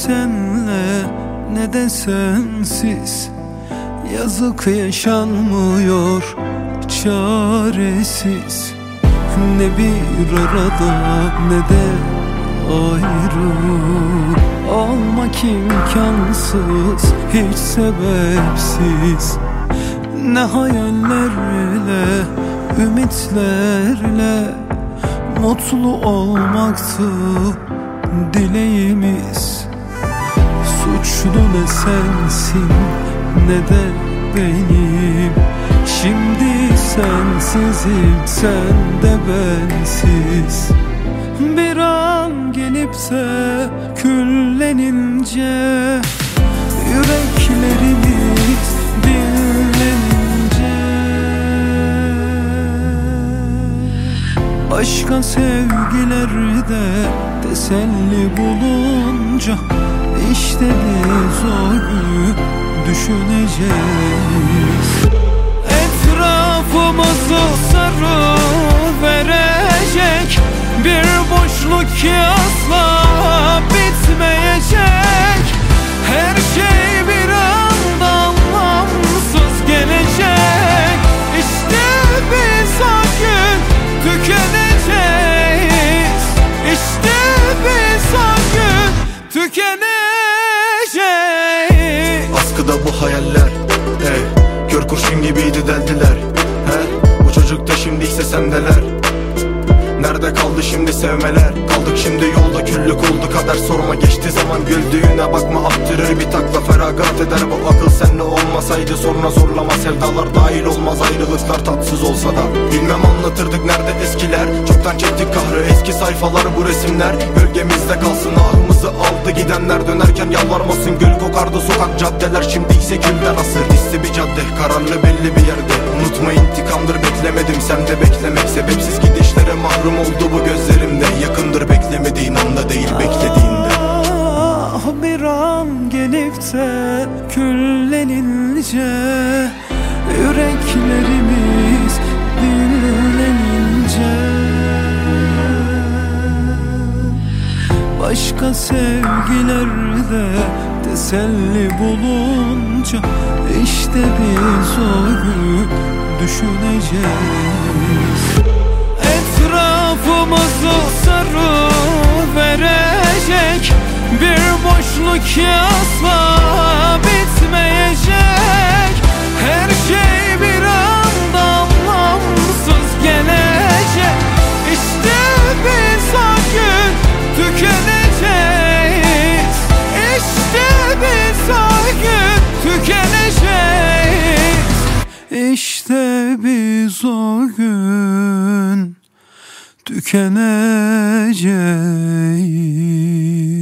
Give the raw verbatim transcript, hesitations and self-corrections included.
senle ne de sensiz. Yazık yaşanmıyor çaresiz. Ne bir arada ne de ayrı olmak imkansız, hiç sebepsiz. Ne hayallerle, ümitlerle mutlu olmaktı dileğimiz. Suçlu ne sensin ne de benim. Şimdi sensizim, sen de bensiz. Bir an gelip de küllenince, yüreklerimiz dinlenince, başka sevgilerde teselli bulunca, İşte biz o günü düşüneceğiz. Etrafımızı sarı verecek bir boşluk ki asla bitmeyecek. Her şey bir anda anlamsız gelecek. İşte biz o gün tükeneceğiz. İşte biz o gün tükeneceğiz. Askıda bu hayaller, hey, kör kurşun gibiydi deldiler, he. Bu çocuk da şimdi ise sendeler. Nerede kaldı şimdi sevmeler? Kaldık şimdi yolda, küllük oldu kader. Sorma geçti zaman, güldüğüne bakma, attırır bir takla, feragat eder bu akıl. Senle olmasaydı sonra zorlama, sevdalar dahil olmaz, ayrılıklar tatsız olsa da. Bilmem anlatırdık nerede eskiler, çoktan çektik kahrı, eski sayfalar bu resimler. Gölgemizde kalsın, ahımızı aldı gidenler. Dönerken yalvarmasın, gül kokardı sokak caddeler. Şimdi ise külden asır, hissi bir cadde, kararlı belli bir yerde. Unutma intikamdır, beklemedim sen de beklemek. Sebepsiz gidişlere mahrum oldu bu gözlerimde. Yakındır beklemediğin anda değil beklediğinde. Ah, bir an gelip de küllenince, yüreklerimiz dinlenince, başka sevgilerde teselli bulunca, İşte biz o gün düşüneceğiz. Etrafımızı sarı verecek bir boşluk ki asla bitmeyecek. Her şey bir anda anlamsız gelecek. İşte biz o gün tükeneceğiz. İşte biz o gün tükeneceğiz. İşte biz o gün tükeneceğiz.